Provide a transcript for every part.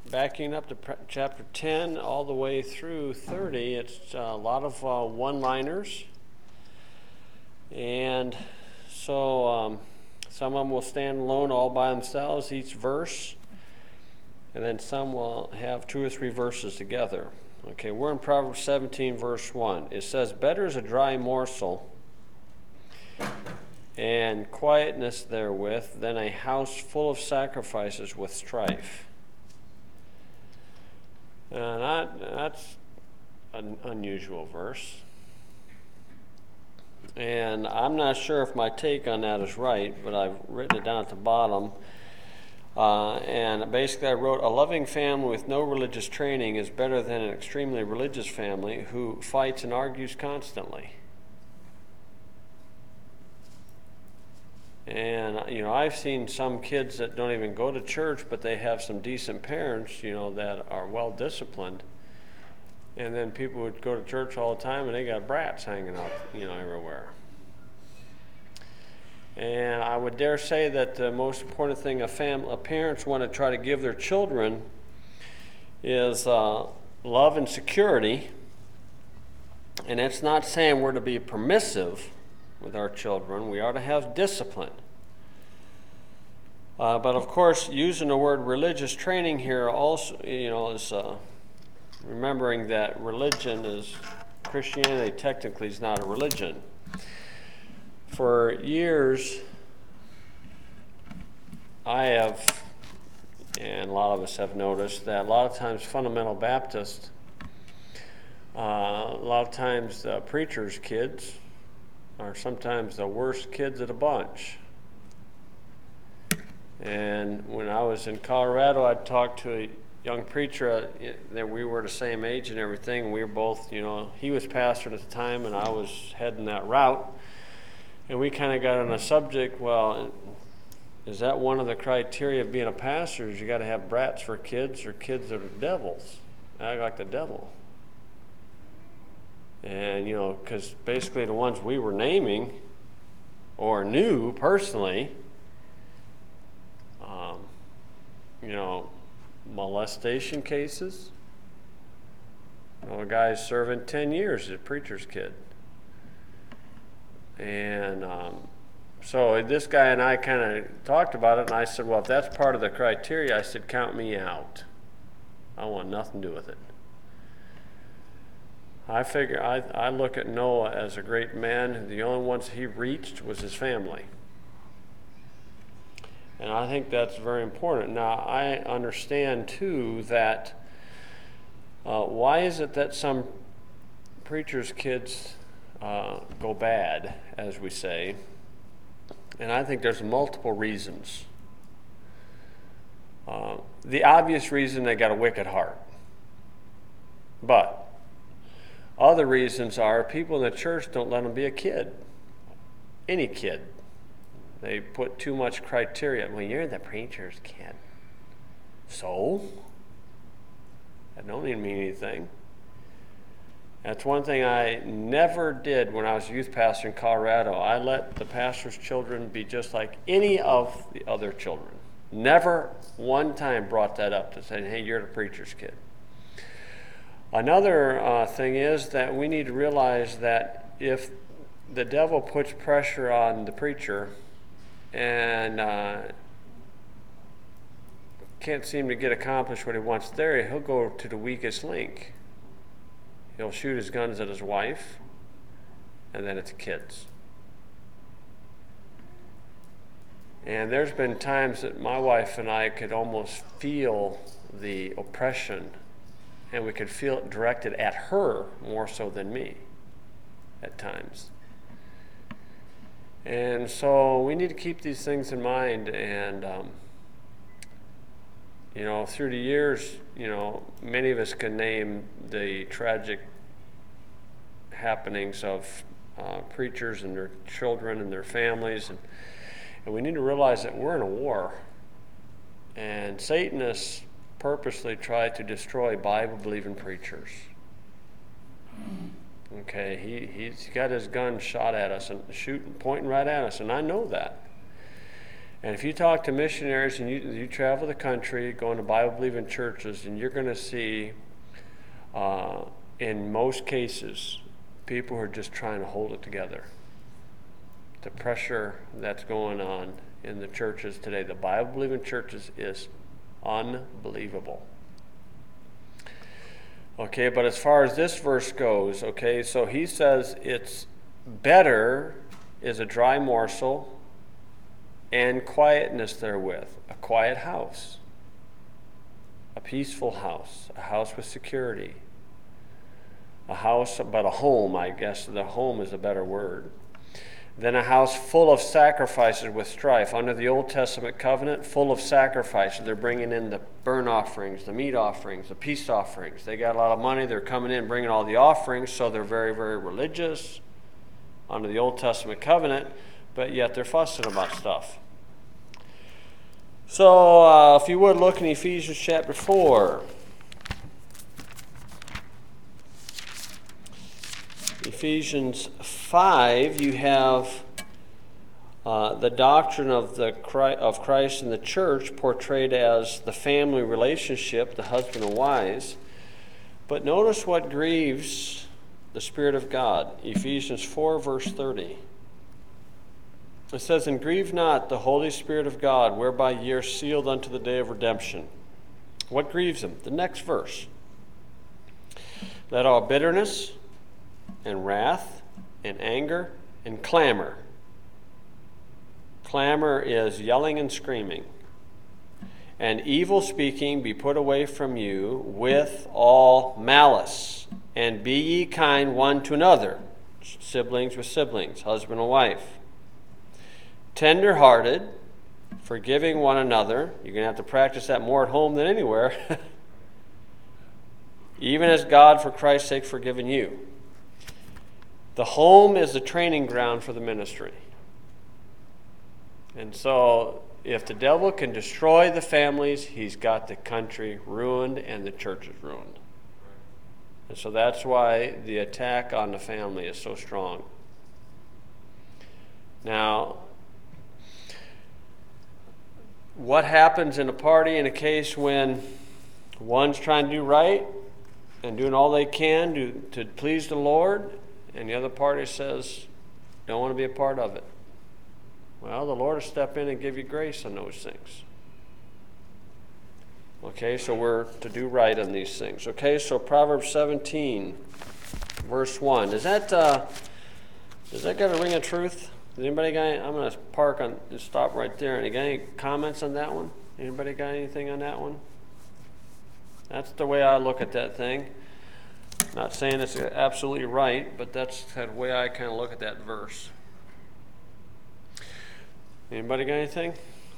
backing up to chapter 10 all the way through 30, it's a lot of one-liners. And so some of them will stand alone all by themselves, each verse. And then some will have 2 or 3 verses together. Okay, we're in Proverbs 17, verse 1. It says, "Better is a dry morsel and quietness therewith than a house full of sacrifices with strife." And that's an unusual verse. And I'm not sure if my take on that is right, but I've written it down at the bottom. And basically I wrote, "A loving family with no religious training is better than an extremely religious family who fights and argues constantly." And, I've seen some kids that don't even go to church, but they have some decent parents, that are well disciplined. And then people would go to church all the time and they got brats hanging out, everywhere. And I would dare say that the most important thing parents want to try to give their children is love and security. And it's not saying we're to be permissive with our children. We ought to have discipline. But of course, using the word religious training here also, is remembering that Christianity technically is not a religion. For years, I have, and a lot of us have noticed, that a lot of times fundamental Baptists, a lot of times the preachers' kids are sometimes the worst kids of the bunch. And when I was in Colorado, I'd talk to a young preacher that we were the same age and everything. And we were both, he was pastoring at the time and I was heading that route. And we kind of got on a subject, well, is that one of the criteria of being a pastor? Is you got to have brats for kids or kids that are devils? Act like the devil. And, because basically the ones we were naming or knew personally, molestation cases. A guy's serving 10 years as a preacher's kid. And so this guy and I kind of talked about it, and I said, well, if that's part of the criteria, I said, count me out. I want nothing to do with it. I figure I look at Noah as a great man. The only ones he reached was his family. And I think that's very important. Now, I understand, too, that why is it that some preachers' kids go bad, as we say? And I think there's multiple reasons. The obvious reason, they got a wicked heart. But other reasons are people in the church don't let them be a kid. Any kid. They put too much criteria. Well, you're the preacher's kid. So? That don't even mean anything. That's one thing I never did when I was a youth pastor in Colorado. I let the pastor's children be just like any of the other children. Never one time brought that up to say, hey, you're the preacher's kid. Another thing is that we need to realize that if the devil puts pressure on the preacher and can't seem to get accomplished what he wants there, he'll go to the weakest link. He'll shoot his guns at his wife, and then it's kids. And there's been times that my wife and I could almost feel the oppression, and we could feel it directed at her more so than me at times. And so we need to keep these things in mind. And, through the years, many of us can name the tragic happenings of preachers and their children and their families. And we need to realize that we're in a war. And Satanists purposely try to destroy Bible-believing preachers. Okay, he's got his gun shot at us and pointing right at us, and I know that. And if you talk to missionaries and you travel the country, going to Bible-believing churches, and you're going to see, in most cases, people who are just trying to hold it together. The pressure that's going on in the churches today, the Bible-believing churches, is unbelievable. Okay, but as far as this verse goes, okay, so he says it's better is a dry morsel and quietness therewith, a quiet house, a peaceful house, a house with security, a house, but a home, I guess the home is a better word, than a house full of sacrifices with strife. Under the Old Testament covenant, full of sacrifices. They're bringing in the burnt offerings, the meat offerings, the peace offerings. They got a lot of money. They're coming in bringing all the offerings, so they're very, very religious under the Old Testament covenant, but yet they're fussing about stuff. So if you would look in Ephesians chapter 4. Ephesians 5, you have the doctrine of Christ and the church portrayed as the family relationship, the husband and wives. But notice what grieves the Spirit of God. Ephesians 4, verse 30. It says, "And grieve not the Holy Spirit of God, whereby ye are sealed unto the day of redemption." What grieves him? The next verse. "Let all bitterness and wrath and anger and clamor." Clamor is yelling and screaming. "And evil speaking be put away from you with all malice. And be ye kind one to another," siblings with siblings, husband and wife. "Tender-hearted, forgiving one another." You're going to have to practice that more at home than anywhere. "Even as God for Christ's sake forgiven you." The home is the training ground for the ministry. And so if the devil can destroy the families, he's got the country ruined and the church is ruined. And so that's why the attack on the family is so strong. Now, what happens in a party in a case when one's trying to do right and doing all they can to please the Lord, and the other party says, don't want to be a part of it? Well, the Lord will step in and give you grace on those things. Okay, so we're to do right on these things. Okay, so Proverbs 17, verse 1. Does that got a ring of truth? Does anybody got any? I'm going to stop right there. And you got any comments on that one? Anybody got anything on that one? That's the way I look at that thing. Not saying it's absolutely right, but that's the way I kind of look at that verse. Anybody got anything?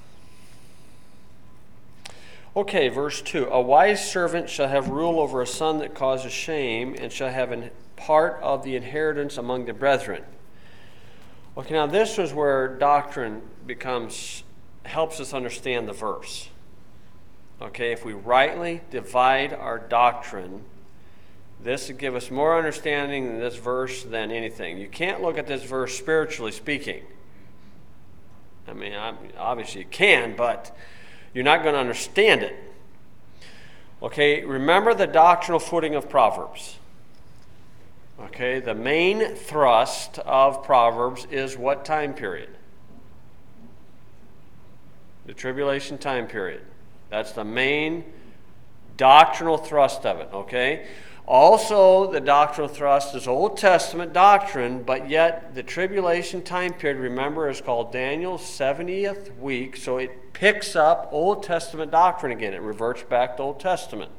Okay, verse 2. "A wise servant shall have rule over a son that causes shame, and shall have a part of the inheritance among the brethren." Okay, now this is where doctrine helps us understand the verse. Okay, if we rightly divide our doctrine, this will give us more understanding in this verse than anything. You can't look at this verse spiritually speaking. I mean, obviously you can, but you're not going to understand it. Okay, remember the doctrinal footing of Proverbs. Okay, the main thrust of Proverbs is what time period? The tribulation time period. That's the main doctrinal thrust of it, okay? Also, the doctrinal thrust is Old Testament doctrine, but yet the tribulation time period, remember, is called Daniel's 70th week, so it picks up Old Testament doctrine again. It reverts back to Old Testament.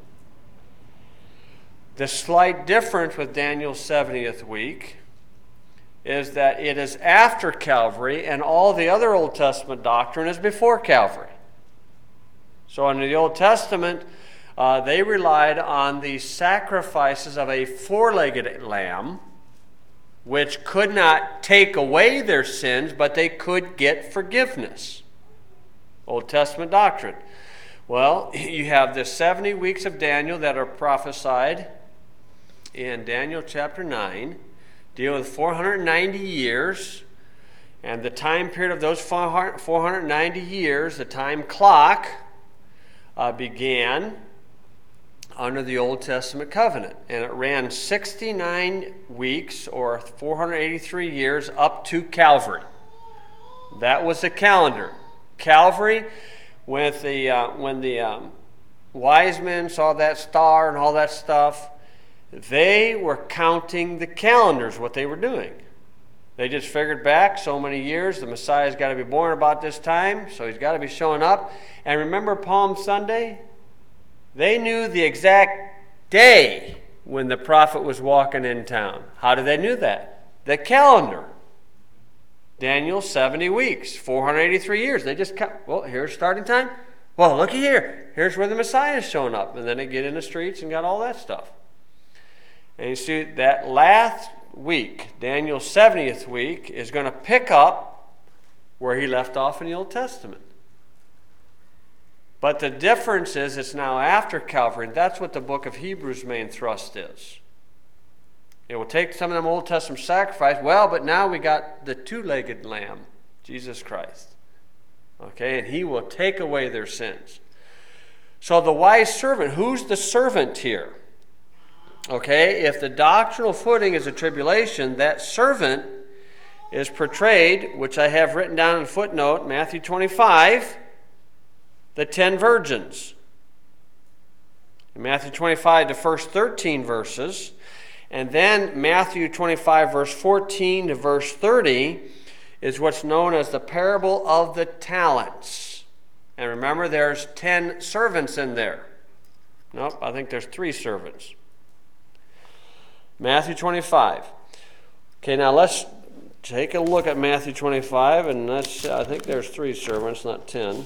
The slight difference with Daniel's 70th week is that it is after Calvary, and all the other Old Testament doctrine is before Calvary. So in the Old Testament, they relied on the sacrifices of a four-legged lamb, which could not take away their sins, but they could get forgiveness. Old Testament doctrine. Well, you have the 70 weeks of Daniel that are prophesied in Daniel chapter 9, deal with 490 years, And the time period of those 490 years, the time clock, began under the Old Testament covenant. And it ran 69 weeks or 483 years up to Calvary. That was the calendar. Calvary, when the wise men saw that star and all that stuff, they were counting the calendars, what they were doing. They just figured back so many years, the Messiah's got to be born about this time, so he's got to be showing up. And remember Palm Sunday? They knew the exact day when the prophet was walking in town. How did they know that? The calendar. Daniel, 70 weeks, 483 years. They just count. Well, here's starting time. Well, looky here. Here's where the Messiah is showing up. And then they get in the streets and got all that stuff. And you see that last week, Daniel's 70th week, is going to pick up where he left off in the Old Testament. But the difference is it's now after Calvary, and that's what the book of Hebrews' main thrust is. It will take some of them Old Testament sacrifice. Well, but now we got the two-legged lamb, Jesus Christ. Okay, and he will take away their sins. So the wise servant, who's the servant here? Okay, if the doctrinal footing is a tribulation, that servant is portrayed, which I have written down in a footnote, Matthew 25, the 10 virgins. In Matthew 25, the first 13 verses, and then Matthew 25, verse 14 to verse 30 is what's known as the parable of the talents. And remember, there's 10 servants in there. Nope, I think there's 3 servants. Matthew 25. Okay, now let's take a look at Matthew 25, and I think there's 3 servants, not 10.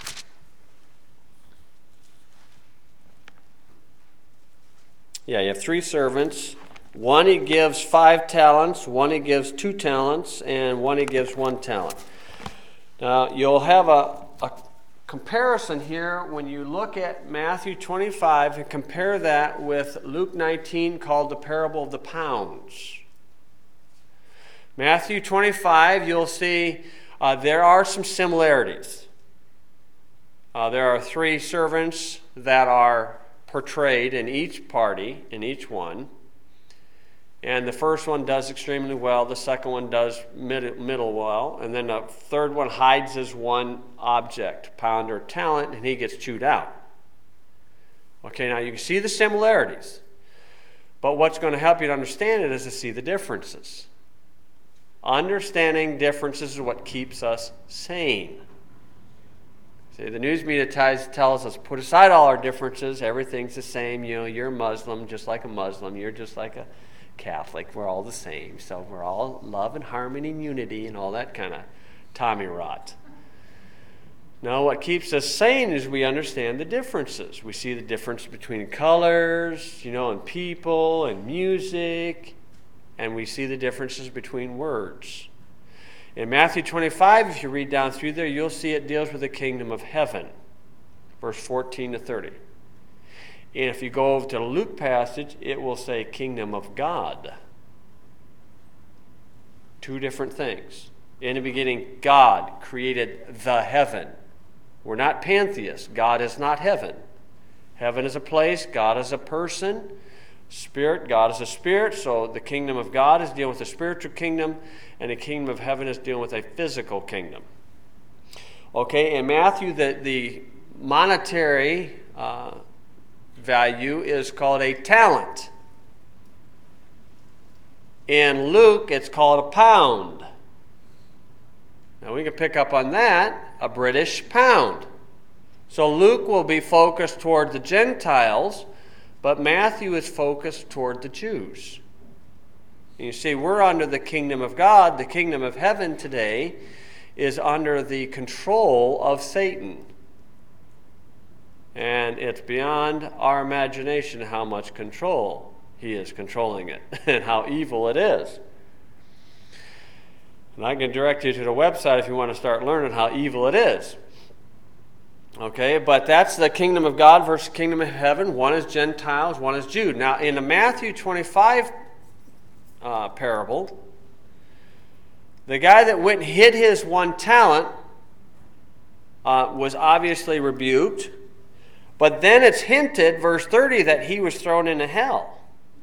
Yeah, you have 3 servants. One he gives 5 talents, one he gives 2 talents, and one he gives 1 talent. Now, you'll have a comparison here when you look at Matthew 25 and compare that with Luke 19 called the parable of the pounds. Matthew 25, you'll see there are some similarities. There are 3 servants that are portrayed in each party, in each one. And the first one does extremely well, the second one does middle well, and then the third one hides as one object, pound or talent, and he gets chewed out. Okay, now you can see the similarities. But what's going to help you to understand it is to see the differences. Understanding differences is what keeps us sane. See, the news media tells us, put aside all our differences, everything's the same. You know, you're a Muslim just like a Muslim, you're just like a Catholic, we're all the same, so we're all love and harmony and unity and all that kind of Tommy rot. No, what keeps us sane is we understand the differences. We see the difference between colors, and people and music, and we see the differences between words. In Matthew 25, if you read down through there, you'll see it deals with the kingdom of heaven, verse 14 to 30. And if you go over to the Luke passage, it will say kingdom of God. 2 different things. In the beginning, God created the heaven. We're not pantheists. God is not heaven. Heaven is a place. God is a person. Spirit, God is a spirit. So the kingdom of God is dealing with the spiritual kingdom, and the kingdom of heaven is dealing with a physical kingdom. Okay, in Matthew, the monetary value is called a talent. In Luke, it's called a pound. Now we can pick up on that, a British pound. So Luke will be focused toward the Gentiles, but Matthew is focused toward the Jews. And you see, we're under the kingdom of God. The kingdom of heaven today is under the control of Satan. And it's beyond our imagination how much control he is controlling it and how evil it is. And I can direct you to the website if you want to start learning how evil it is. Okay, but that's the kingdom of God versus the kingdom of heaven. One is Gentiles, one is Jew. Now, in the Matthew 25 parable, The guy that went and hid his 1 talent was obviously rebuked. But then it's hinted, verse 30, that he was thrown into hell.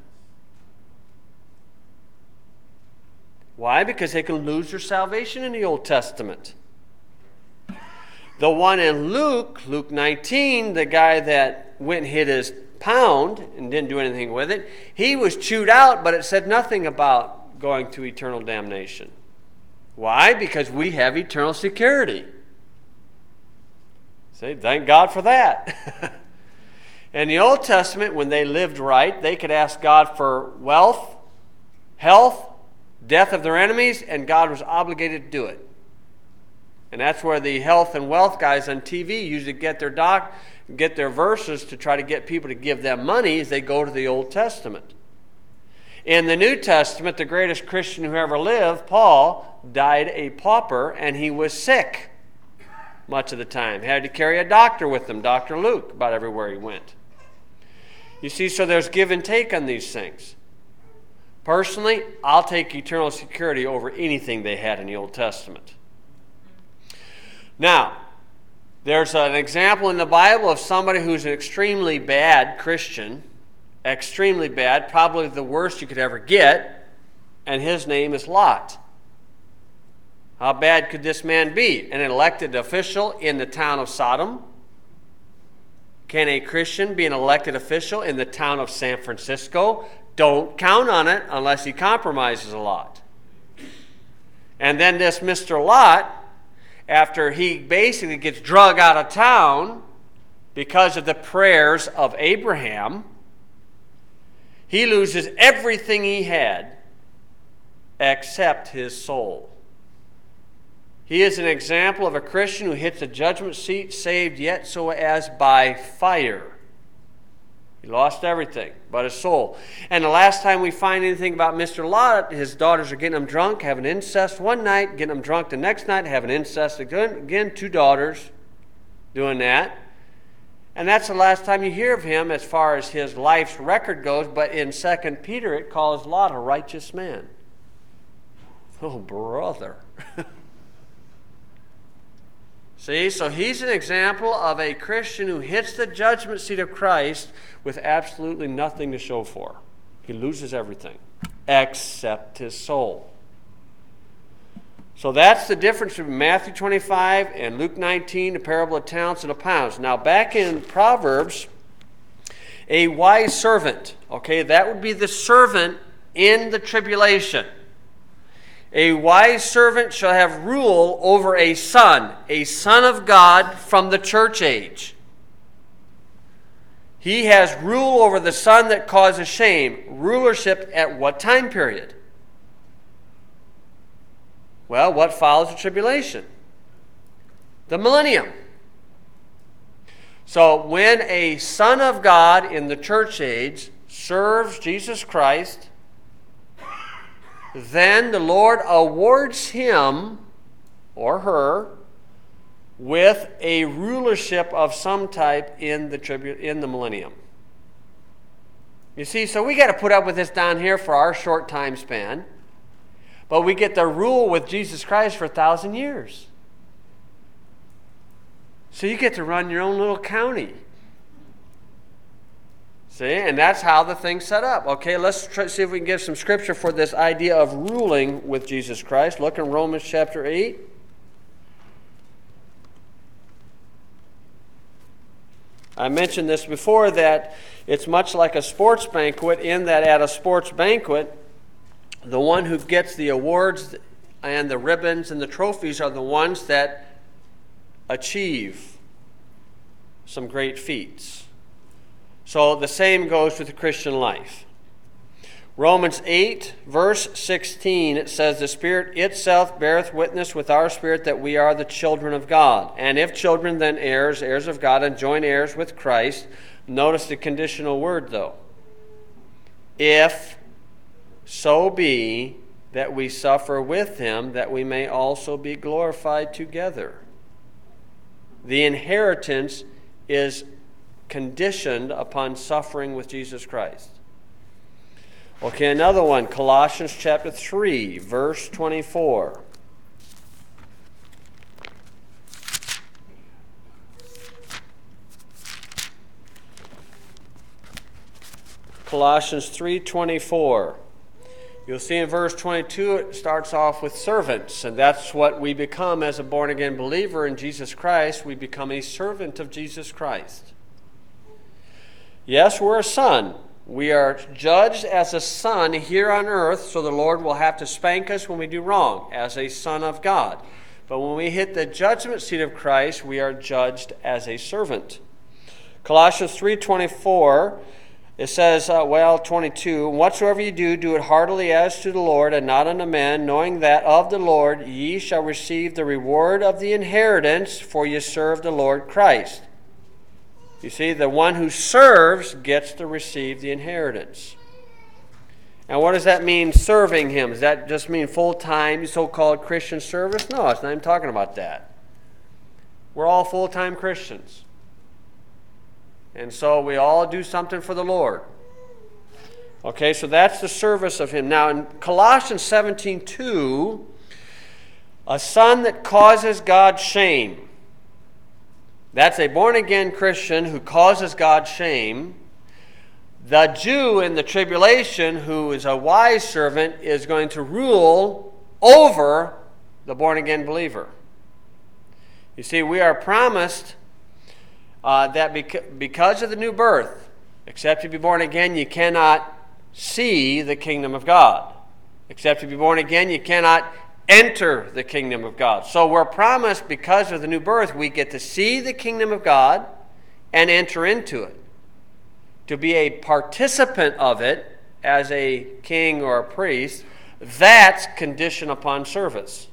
Why? Because they can lose their salvation in the Old Testament. The one in Luke 19, the guy that went and hid his pound and didn't do anything with it, he was chewed out, but it said nothing about going to eternal damnation. Why? Because we have eternal security. See, thank God for that. In the Old Testament, when they lived right, they could ask God for wealth, health, death of their enemies, and God was obligated to do it. And that's where the health and wealth guys on TV usually get their verses to try to get people to give them money as they go to the Old Testament. In the New Testament, the greatest Christian who ever lived, Paul, died a pauper, and he was sick much of the time. He had to carry a doctor with him, Dr. Luke, about everywhere he went. You see, so there's give and take on these things. Personally, I'll take eternal security over anything they had in the Old Testament. Now, there's an example in the Bible of somebody who's an extremely bad Christian, extremely bad, probably the worst you could ever get, and his name is Lot. How bad could this man be? An elected official in the town of Sodom? Can a Christian be an elected official in the town of San Francisco? Don't count on it unless he compromises a lot. And then this Mr. Lot, after he basically gets drug out of town because of the prayers of Abraham, he loses everything he had except his soul. He is an example of a Christian who hits the judgment seat, saved yet so as by fire. He lost everything but his soul. And the last time we find anything about Mr. Lot, his daughters are getting him drunk, having incest one night, getting him drunk the next night, having incest again, 2 daughters doing that. And that's the last time you hear of him as far as his life's record goes. But in 2 Peter, it calls Lot a righteous man. Oh, brother. See, so he's an example of a Christian who hits the judgment seat of Christ with absolutely nothing to show for. He loses everything except his soul. So that's the difference between Matthew 25 and Luke 19, the parable of talents and of pounds. Now back in Proverbs, a wise servant, okay, that would be the servant in the tribulation. A wise servant shall have rule over a son of God from the church age. He has rule over the son that causes shame. Rulership at what time period? Well, what follows the tribulation? The millennium. So when a son of God in the church age serves Jesus Christ, then the Lord awards him or her with a rulership of some type in the millennium. You see, so we got to put up with this down here for our short time span, but we get to rule with Jesus Christ for 1,000 years. So you get to run your own little county. See, and that's how the thing's set up. Okay, let's see if we can give some scripture for this idea of ruling with Jesus Christ. Look in Romans chapter 8. I mentioned this before, that it's much like a sports banquet, in that at a sports banquet, the one who gets the awards and the ribbons and the trophies are the ones that achieve some great feats. So the same goes with the Christian life. Romans 8, verse 16, it says, "The Spirit itself beareth witness with our spirit that we are the children of God. And if children, then heirs, heirs of God, and joint heirs with Christ." Notice the conditional word, though. "If so be that we suffer with him, that we may also be glorified together." The inheritance is conditioned upon suffering with Jesus Christ. Okay, another one, Colossians chapter 3, verse 24. Colossians 3:24. You'll see in verse 22 it starts off with servants, and that's what we become as a born-again believer in Jesus Christ. We become a servant of Jesus Christ. Yes, we're a son. We are judged as a son here on earth, so the Lord will have to spank us when we do wrong as a son of God. But when we hit the judgment seat of Christ, we are judged as a servant. Colossians 3:24, it says, 22, whatsoever you do, do it heartily as to the Lord and not unto men, knowing that of the Lord ye shall receive the reward of the inheritance, for ye serve the Lord Christ. You see, the one who serves gets to receive the inheritance. Now, what does that mean, serving him? Does that just mean full-time, so-called Christian service? No, it's not even talking about that. We're all full-time Christians. And so we all do something for the Lord. Okay, so that's the service of him. Now, in Colossians 17:2, a son that causes God shame. That's a born-again Christian who causes God shame. The Jew in the tribulation, who is a wise servant, is going to rule over the born-again believer. You see, we are promised that because of the new birth, except to be born again, you cannot see the kingdom of God. Except to be born again, you cannot enter the kingdom of God. So we're promised, because of the new birth, we get to see the kingdom of God and enter into it. To be a participant of it as a king or a priest, that's conditioned upon service.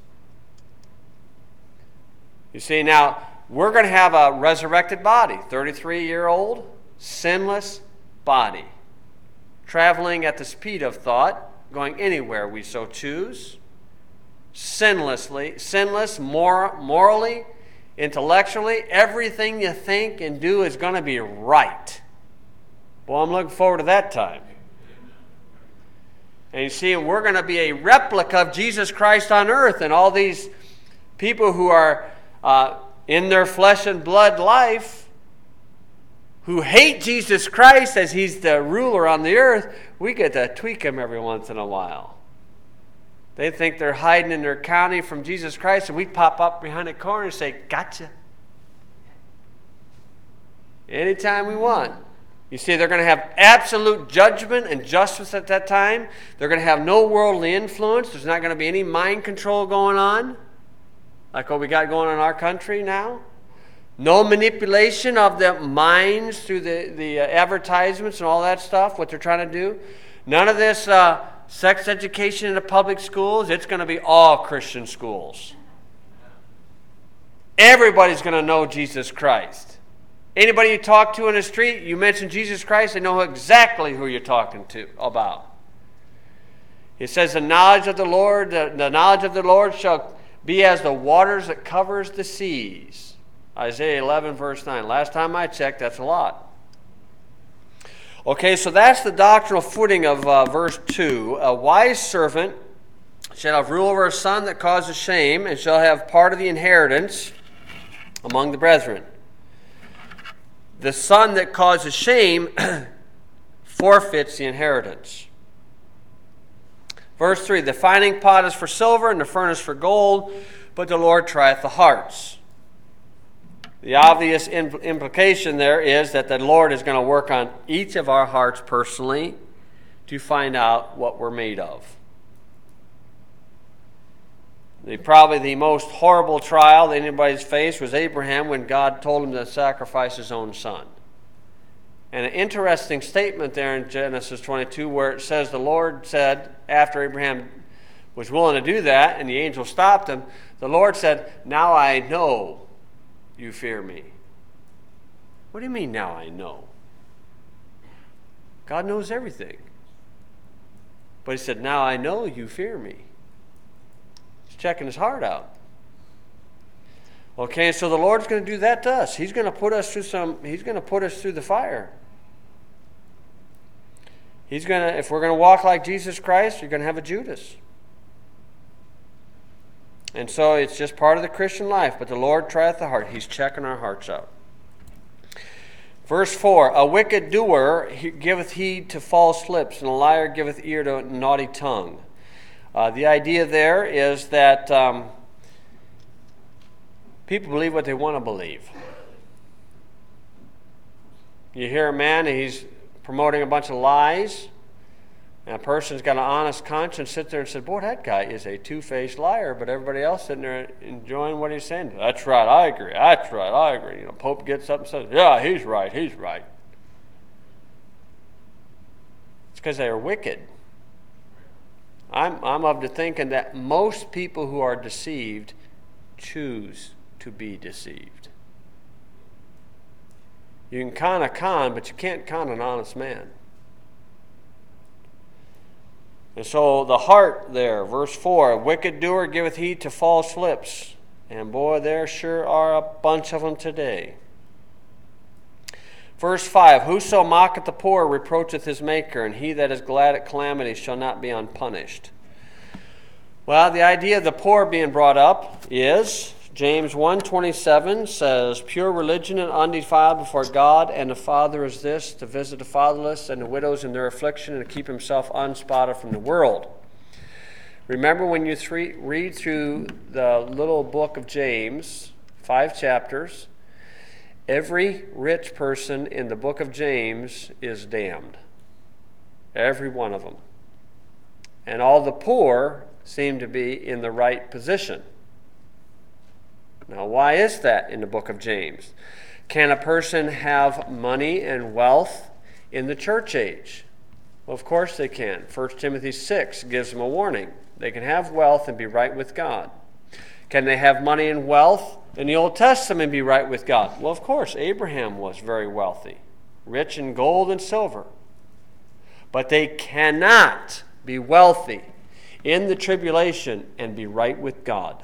You see, now, we're going to have a resurrected body, 33-year-old, sinless body, traveling at the speed of thought, going anywhere we so choose, sinless, morally, intellectually, everything you think and do is going to be right. Well, I'm looking forward to that time. And you see, we're going to be a replica of Jesus Christ on earth, and all these people who are in their flesh and blood life, who hate Jesus Christ as he's the ruler on the earth, we get to tweak them every once in a while. They think they're hiding in their county from Jesus Christ, and we pop up behind a corner and say, gotcha. Anytime we want. You see, they're going to have absolute judgment and justice at that time. They're going to have no worldly influence. There's not going to be any mind control going on, like what we got going on in our country now. No manipulation of the minds through the advertisements and all that stuff, what they're trying to do. None of this sex education in the public schools. It's going to be all Christian schools. Everybody's going to know Jesus Christ. Anybody you talk to in the street, you mention Jesus Christ, they know exactly who you're talking to about. It says the knowledge of the Lord, the knowledge of the Lord shall be as the waters that covers the seas. Isaiah 11, verse 9. Last time I checked, that's a lot. Okay, so that's the doctrinal footing of verse 2. A wise servant shall have rule over a son that causes shame, and shall have part of the inheritance among the brethren. The son that causes shame forfeits the inheritance. Verse 3, the finding pot is for silver and the furnace for gold, but the Lord trieth the hearts. The obvious implication there is that the Lord is going to work on each of our hearts personally to find out what we're made of. Probably the most horrible trial that anybody's faced was Abraham when God told him to sacrifice his own son. And an interesting statement there in Genesis 22 where it says the Lord said, after Abraham was willing to do that and the angel stopped him, the Lord said, now I know you fear me. What do you mean now I know? God knows everything. But he said, now I know you fear me. Checking his heart out. Okay, so the Lord's going to do that to us. He's going to put us through the fire. If we're going to walk like Jesus Christ, you're going to have a Judas. And so it's just part of the Christian life, but the Lord trieth the heart. He's checking our hearts out. Verse 4, a wicked doer giveth heed to false lips, and a liar giveth ear to a naughty tongue. The idea there is that people believe what they want to believe. You hear a man, and he's promoting a bunch of lies, and a person's got an honest conscience, sit there and say, boy, that guy is a two-faced liar, but everybody else sitting there enjoying what he's saying. That's right, I agree. That's right, I agree. Pope gets up and says, yeah, he's right, he's right. It's because they are wicked. I'm of the thinking that most people who are deceived choose to be deceived. You can con a con, but you can't con an honest man. And so the heart there, verse 4, a wicked doer giveth heed to false lips. And boy, there sure are a bunch of them today. Verse 5, whoso mocketh the poor reproacheth his maker, and he that is glad at calamity shall not be unpunished. Well, the idea of the poor being brought up is, James 1:27 says, pure religion and undefiled before God and the Father is this, to visit the fatherless and the widows in their affliction and to keep himself unspotted from the world. Remember when you read through the little book of James, 5 chapters, every rich person in the book of James is damned. Every one of them. And all the poor seem to be in the right position. Now, why is that in the book of James? Can a person have money and wealth in the church age? Well, of course they can. 1 Timothy 6 gives them a warning. They can have wealth and be right with God. Can they have money and wealth in the Old Testament and be right with God? Well, of course, Abraham was very wealthy, rich in gold and silver. But they cannot be wealthy in the tribulation and be right with God.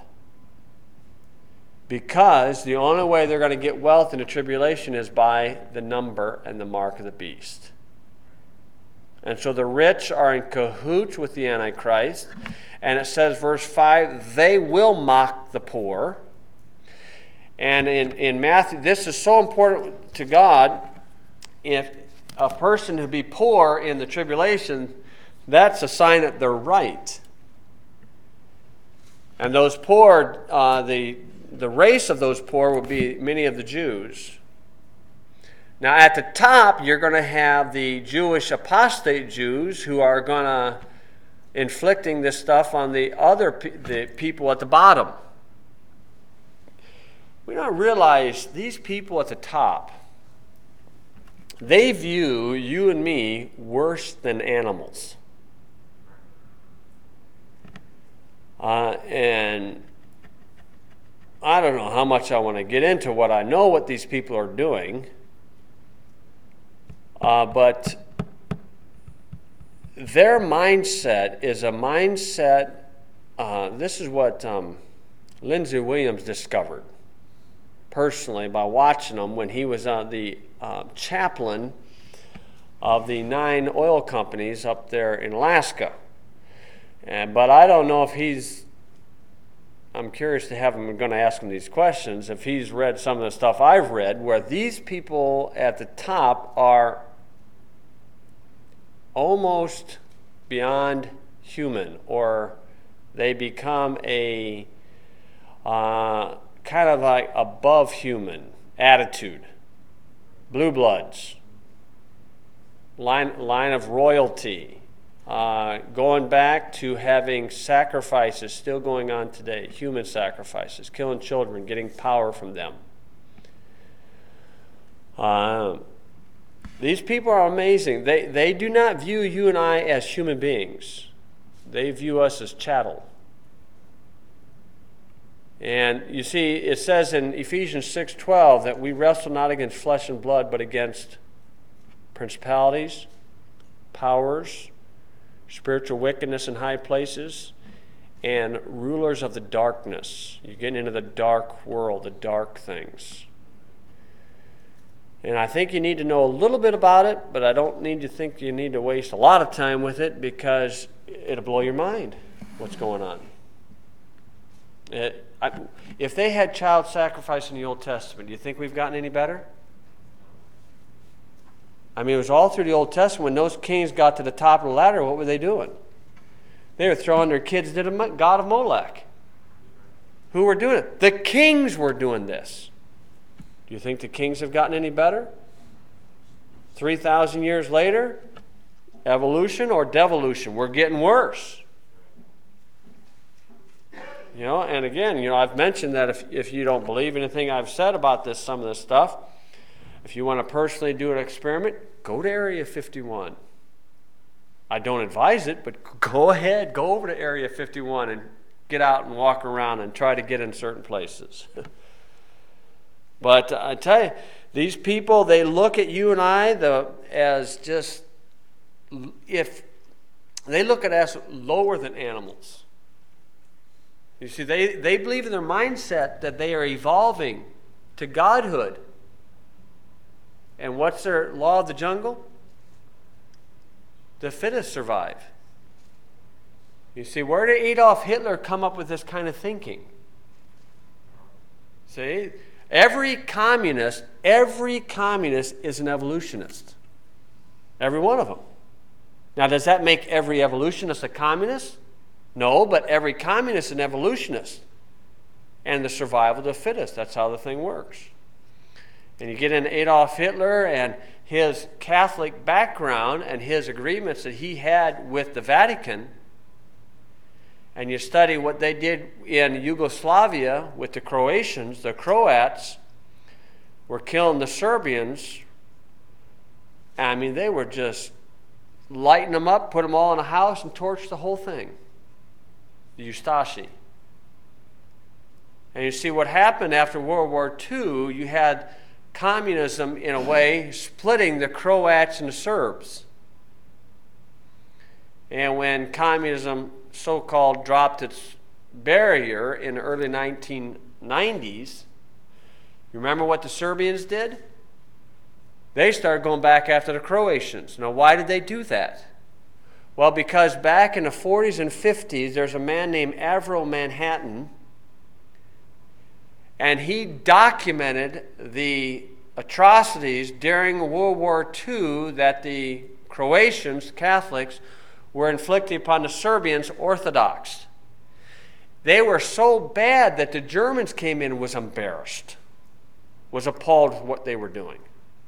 Because the only way they're going to get wealth in the tribulation is by the number and the mark of the beast. And so the rich are in cahoots with the Antichrist. And it says, verse 5, they will mock the poor. And in Matthew, this is so important to God. If a person who be poor in the tribulation, that's a sign that they're right. And those poor, the race of those poor would be many of the Jews. Now at the top, you're going to have the Jewish apostate Jews who are going to inflicting this stuff on the people at the bottom. We don't realize these people at the top, they view you and me worse than animals. And I don't know how much I want to get into what these people are doing. But their mindset is a mindset, this is what Lindsey Williams discovered personally by watching him when he was the chaplain of the 9 oil companies up there in Alaska. But I don't know if I'm curious to have him, I'm going to ask him these questions, if he's read some of the stuff I've read, where these people at the top are almost beyond human, or they become a kind of like above human attitude. Blue bloods, line of royalty, going back to having sacrifices still going on today, human sacrifices, killing children, getting power from them. These people are amazing. They do not view you and I as human beings. They view us as chattel. And you see, it says in Ephesians 6:12 that we wrestle not against flesh and blood, but against principalities, powers, spiritual wickedness in high places, and rulers of the darkness. You're getting into the dark world, the dark things. And I think you need to know a little bit about it, but I don't need to think you need to waste a lot of time with it, because it'll blow your mind what's going on. If they had child sacrifice in the Old Testament, do you think we've gotten any better? I mean, it was all through the Old Testament. When those kings got to the top of the ladder, what were they doing? They were throwing their kids to the god of Molech. Who were doing it? The kings were doing this. Do you think the kings have gotten any better? 3,000 years later, evolution or devolution? We're getting worse. And again, I've mentioned that if you don't believe anything I've said about some of this stuff, if you want to personally do an experiment, go to Area 51. I don't advise it, but go ahead, go over to Area 51 and get out and walk around and try to get in certain places. But I tell you, these people, they look at you and I as just, if they look at us lower than animals. You see, they believe in their mindset that they are evolving to godhood. And what's their law of the jungle? The fittest survive. You see, where did Adolf Hitler come up with this kind of thinking? See, every communist is an evolutionist. Every one of them. Now, does that make every evolutionist a communist? No, but every communist is an evolutionist. And the survival of the fittest. That's how the thing works. And you get in Adolf Hitler and his Catholic background and his agreements that he had with the Vatican, and you study what they did in Yugoslavia with the Croatians. The Croats were killing the Serbians. I mean, they were just lighting them up, put them all in a house, and torched the whole thing. The Ustashi. And you see what happened after World War II, you had communism, in a way, splitting the Croats and the Serbs. And when communism, so-called, dropped its barrier in the early 1990s, you remember what the Serbians did? They started going back after the Croatians. Now, why did they do that? Well, because back in the 40s and 50s, there's a man named Averell Manhattan, and he documented the atrocities during World War II that the Croatians, Catholics, were inflicting upon the Serbians, Orthodox. They were so bad that the Germans came in and was embarrassed, was appalled with what they were doing.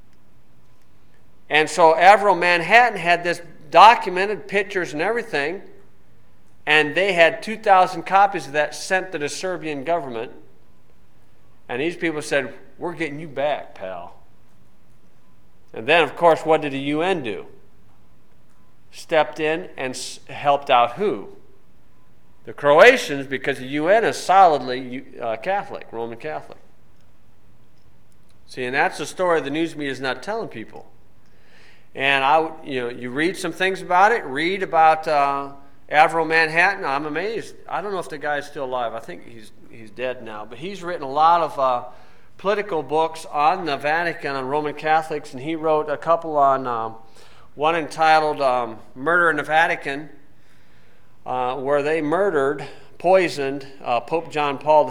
And so Averell Manhattan had this documented, pictures and everything, and they had 2,000 copies of that sent to the Serbian government. And these people said, "We're getting you back, pal." And then, of course, what did the UN do? Stepped in and helped out who? The Croatians, because the UN is solidly Catholic, Roman Catholic. See, and that's the story the news media is not telling people. And you read some things about it. Read about Averell Manhattan. I'm amazed. I don't know if the guy's still alive. I think he's dead now. But he's written a lot of political books on the Vatican, on Roman Catholics, and he wrote a couple on one entitled "Murder in the Vatican," where they poisoned Pope John Paul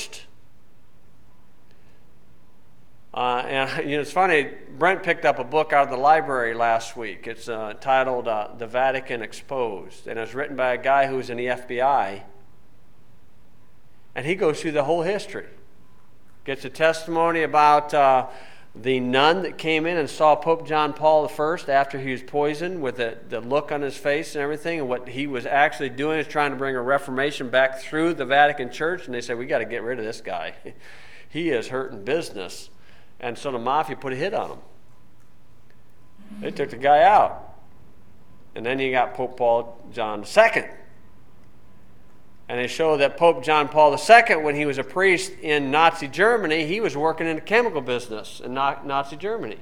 I. And it's funny, Brent picked up a book out of the library last week. It's titled "The Vatican Exposed," and it's written by a guy who was in the FBI. And he goes through the whole history. Gets a testimony about the nun that came in and saw Pope John Paul I after he was poisoned, with the look on his face and everything. And what he was actually doing is trying to bring a reformation back through the Vatican Church. And they said, "We got to get rid of this guy. He is hurting business." And so the mafia put a hit on him. They took the guy out. And then you got Pope Paul John II. And they show that Pope John Paul II, when he was a priest in Nazi Germany, he was working in the chemical business in Nazi Germany.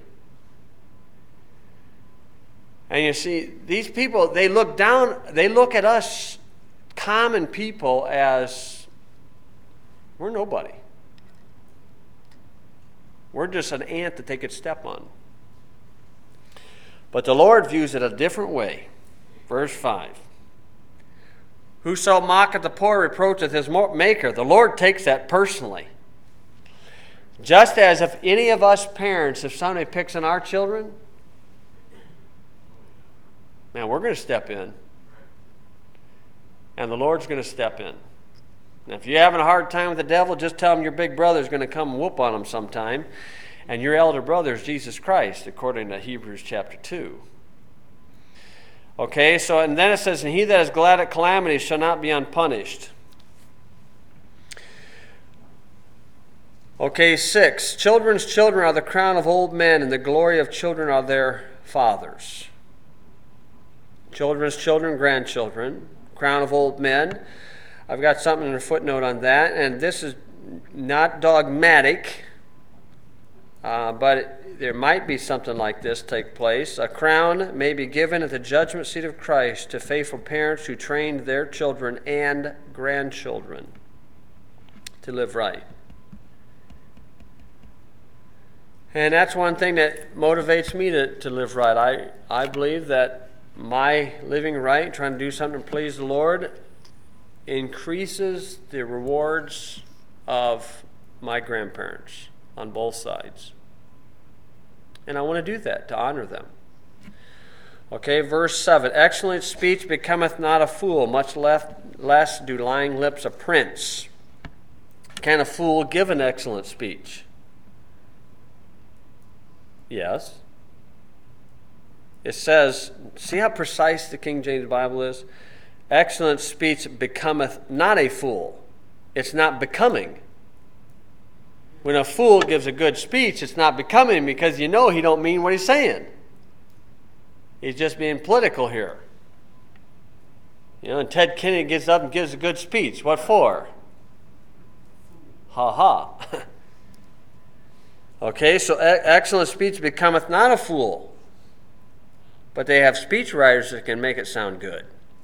And you see, these people, they look at us common people as we're nobody. We're just an ant that they could step on. But the Lord views it a different way. Verse 5. "Whoso mocketh the poor reproacheth his maker." The Lord takes that personally. Just as if any of us parents, if somebody picks on our children, Man, we're going to step in. And the Lord's going to step in. Now, if you're having a hard time with the devil, just tell him your big brother's going to come and whoop on him sometime. And your elder brother is Jesus Christ, according to Hebrews chapter 2. Okay, so and then it says, and he that is glad at calamity shall not be unpunished. Okay, 6. Children's children are the crown of old men, and the glory of children are their fathers. Children's children, grandchildren, crown of old men. I've got something in a footnote on that, and this is not dogmatic, but there might be something like this take place. A crown may be given at the judgment seat of Christ to faithful parents who trained their children and grandchildren to live right. And that's one thing that motivates me to live right. I believe that my living right, trying to do something to please the Lord, increases the rewards of my grandparents on both sides. And I want to do that, to honor them. Okay, verse 7. Excellent speech becometh not a fool, much less do lying lips a prince. Can a fool give an excellent speech? Yes. It says, see how precise the King James Bible is? Excellent speech becometh not a fool. It's not becoming. When a fool gives a good speech, it's not becoming because you know he don't mean what he's saying. He's just being political here. You know, and Ted Kennedy gets up and gives a good speech. What for? Ha ha. Okay, so excellent speech becometh not a fool. But they have speech writers that can make it sound good.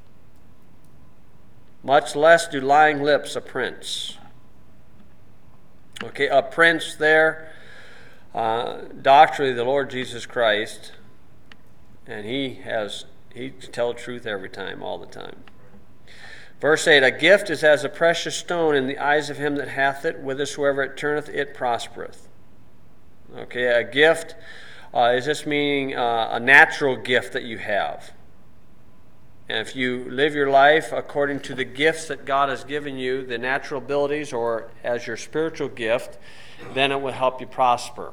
Much less do lying lips a prince. Okay, a prince there, doctrinally the Lord Jesus Christ, and he can tell the truth every time, all the time. Verse 8, a gift is as a precious stone in the eyes of him that hath it, whithersoever it turneth, it prospereth. Okay, a gift is just meaning a natural gift that you have. And if you live your life according to the gifts that God has given you, the natural abilities or as your spiritual gift, then it will help you prosper.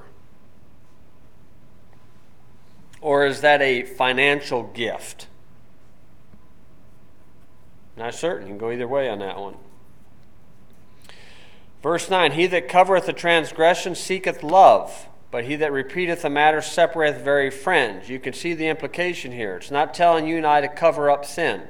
Or is that a financial gift? Not certain. You can go either way on that one. Verse 9, he that covereth a transgression seeketh love, but he that repeateth a matter separate very friends. You can see the implication here. It's not telling you and I to cover up sin.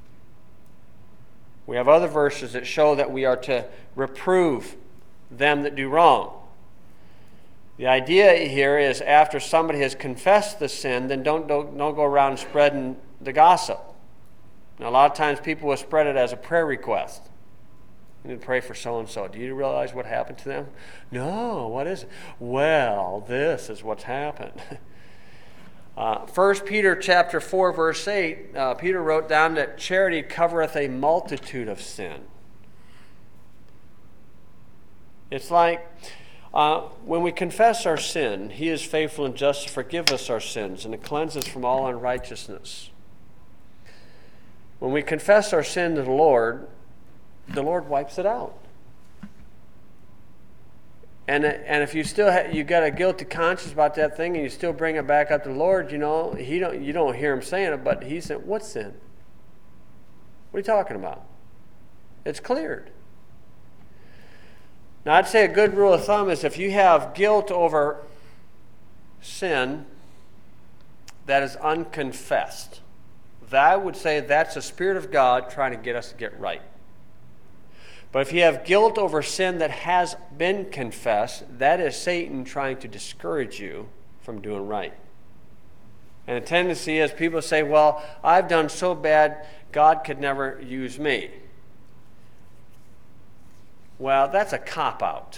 We have other verses that show that we are to reprove them that do wrong. The idea here is after somebody has confessed the sin, then don't go around spreading the gossip. Now, a lot of times people will spread it as a prayer request. You need to pray for so-and-so. Do you realize what happened to them? No, what is it? Well, this is what's happened. 1 Peter chapter 4, verse 8, Peter wrote down that charity covereth a multitude of sin. It's like when we confess our sin, he is faithful and just to forgive us our sins and to cleanse us from all unrighteousness. When we confess our sin to the Lord wipes it out. And if you still you got a guilty conscience about that thing and you still bring it back up to the Lord, you know, you don't hear him saying it, but he said, what sin? What are you talking about? It's cleared. Now, I'd say a good rule of thumb is if you have guilt over sin that is unconfessed, that I would say that's the Spirit of God trying to get us to get right. But if you have guilt over sin that has been confessed, that is Satan trying to discourage you from doing right. And the tendency is people say, well, I've done so bad, God could never use me. Well, that's a cop-out.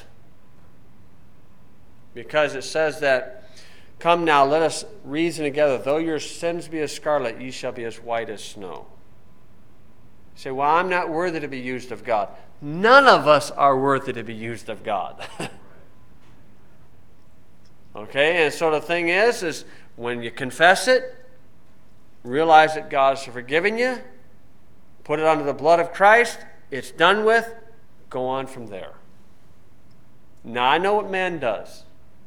Because it says that, come now, let us reason together. Though your sins be as scarlet, ye shall be as white as snow. You say, well, I'm not worthy to be used of God. None of us are worthy to be used of God. Okay, and so the thing is when you confess it, realize that God has forgiven you, put it under the blood of Christ, it's done with, go on from there. Now, I know what man does.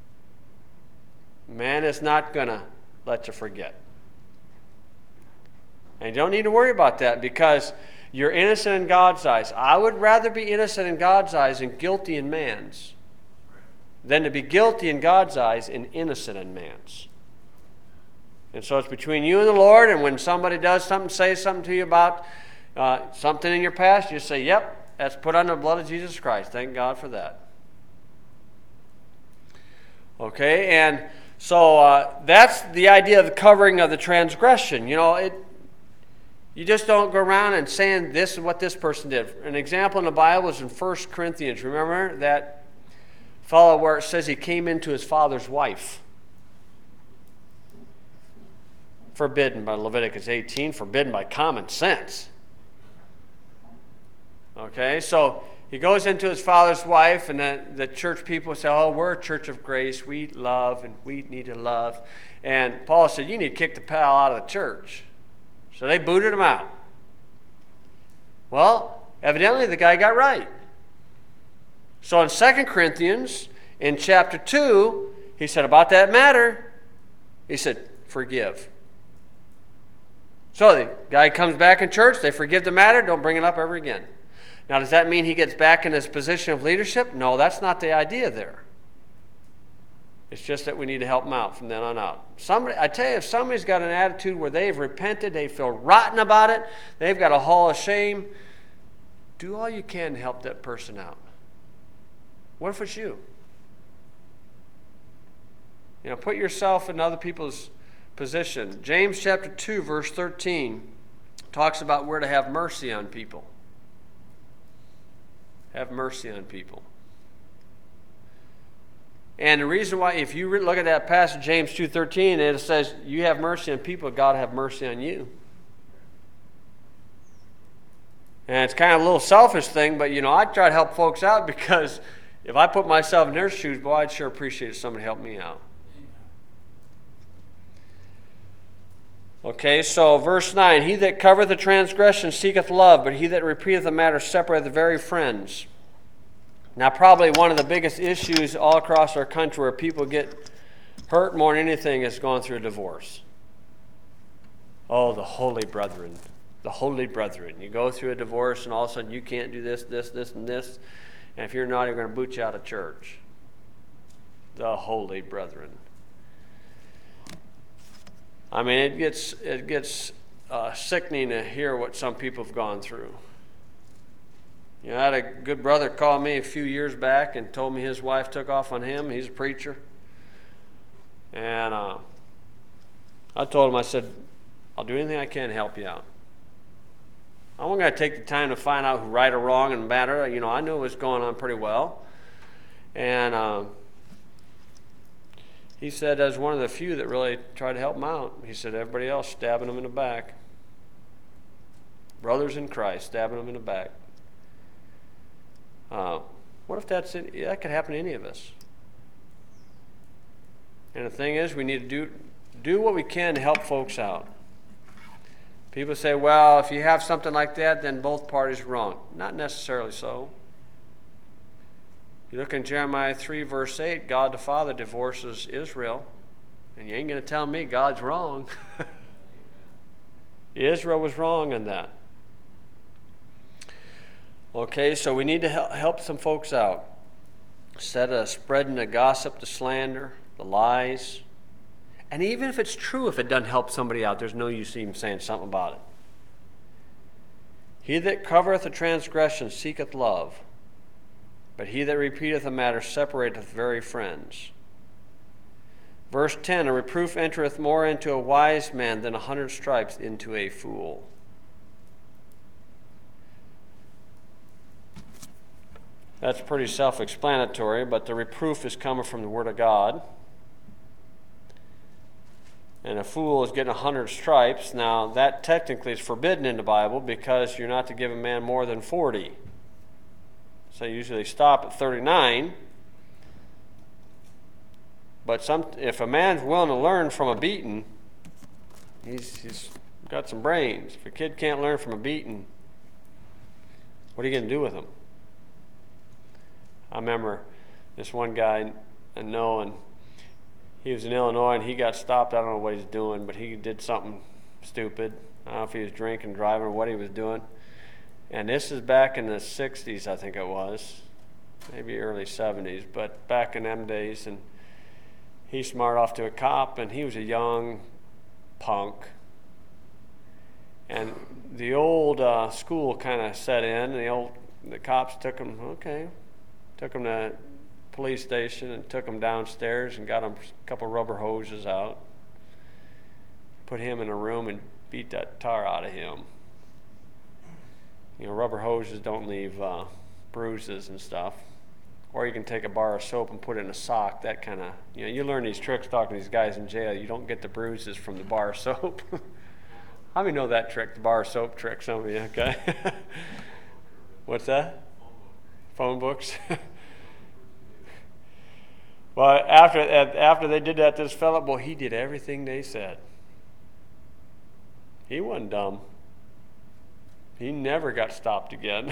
Man is not going to let you forget. And you don't need to worry about that because you're innocent in God's eyes. I would rather be innocent in God's eyes and guilty in man's than to be guilty in God's eyes and innocent in man's. And so it's between you and the Lord, and when somebody does something, says something to you about something in your past, you say, yep, that's put under the blood of Jesus Christ. Thank God for that. Okay, and so that's the idea of the covering of the transgression. You just don't go around and saying this is what this person did. An example in the Bible is in 1 Corinthians. Remember that fellow where it says he came into his father's wife? Forbidden by Leviticus 18, forbidden by common sense. Okay, so he goes into his father's wife, and the church people say, oh, we're a church of grace. We love, and we need to love. And Paul said, you need to kick the pal out of the church. So they booted him out. Well, evidently the guy got right. So in 2 Corinthians, in chapter 2, he said about that matter, he said, forgive. So the guy comes back in church, they forgive the matter, don't bring it up ever again. Now, does that mean he gets back in his position of leadership? No, that's not the idea there. It's just that we need to help them out from then on out. I tell you, if somebody's got an attitude where they've repented, they feel rotten about it, they've got a haul of shame, do all you can to help that person out. What if it's you? Put yourself in other people's position. James chapter 2, verse 13 talks about where to have mercy on people. Have mercy on people. And the reason why, if you look at that passage, James 2:13, it says, you have mercy on people, God will have mercy on you. And it's kind of a little selfish thing, but, I try to help folks out because if I put myself in their shoes, boy, I'd sure appreciate if somebody helped me out. Okay, so verse 9, he that covereth the transgression seeketh love, but he that repeateth the matter separate the very friends. Now, probably one of the biggest issues all across our country where people get hurt more than anything is going through a divorce. Oh, the holy brethren. The holy brethren. You go through a divorce and all of a sudden you can't do this, this, this, and this. And if you're not, you're going to boot you out of church. The holy brethren. I mean, it gets sickening to hear what some people have gone through. I had a good brother call me a few years back and told me his wife took off on him. He's a preacher. And I told him, I said, I'll do anything I can to help you out. I wasn't going to take the time to find out who right or wrong and matter. I knew it was going on pretty well. And he said, as one of the few that really tried to help him out, he said, everybody else stabbing him in the back. Brothers in Christ stabbing him in the back. What if that could happen to any of us? And the thing is, we need to do what we can to help folks out. People say, well, if you have something like that, then both parties are wrong. Not necessarily so. You look in Jeremiah 3, verse 8, God the Father divorces Israel. And you ain't going to tell me God's wrong. Israel was wrong in that. Okay, so we need to help some folks out. Instead of spreading the gossip, the slander, the lies. And even if it's true, if it doesn't help somebody out, there's no use even saying something about it. He that covereth a transgression seeketh love, but he that repeateth a matter separateth very friends. Verse 10, a reproof entereth more into a wise man than 100 stripes into a fool. That's pretty self-explanatory, but the reproof is coming from the Word of God. And a fool is getting 100 stripes. Now, that technically is forbidden in the Bible because you're not to give a man more than 40. So usually they stop at 39. But if a man's willing to learn from a beating, He's got some brains. If a kid can't learn from a beating, what are you going to do with him? I remember this one guy I know, and he was in Illinois, and he got stopped. I don't know what he's doing, but he did something stupid. I don't know if he was drinking, driving, or what he was doing. And this is back in the 60s, I think it was, maybe early 70s, but back in them days. And he smarted off to a cop, and he was a young punk. And the old school kind of set in, and the cops took him to police station and took him downstairs and got him a couple rubber hoses out, put him in a room and beat that tar out of him. Rubber hoses don't leave bruises and stuff. Or you can take a bar of soap and put it in a sock. That kind of, you learn these tricks talking to these guys in jail. You don't get the bruises from the bar of soap. How many know that trick, the bar of soap trick? Some of you, okay? What's that? Phone books? Well, after they did that, this fella, well, he did everything they said. He wasn't dumb. He never got stopped again.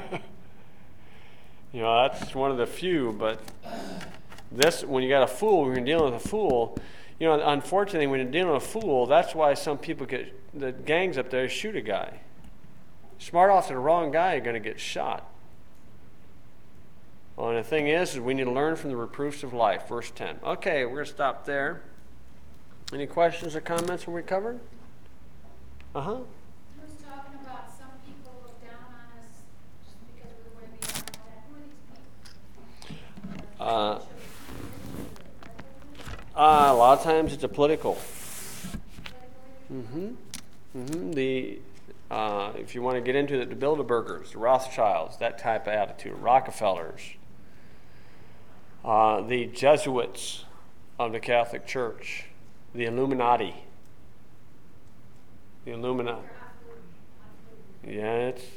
That's one of the few, but when you got a fool, when you're dealing with a fool, unfortunately, when you're dealing with a fool, that's why some people the gangs up there shoot a guy. Smart off to the wrong guy, you're going to get shot. Well, and the thing is we need to learn from the reproofs of life, verse 10. Okay, we're going to stop there. Any questions or comments when we covered? Uh-huh. A lot of times it's a political. If you want to get into it, the Bilderbergers, the Rothschilds, that type of attitude, Rockefellers, the Jesuits of the Catholic Church, the Illuminati. Yeah,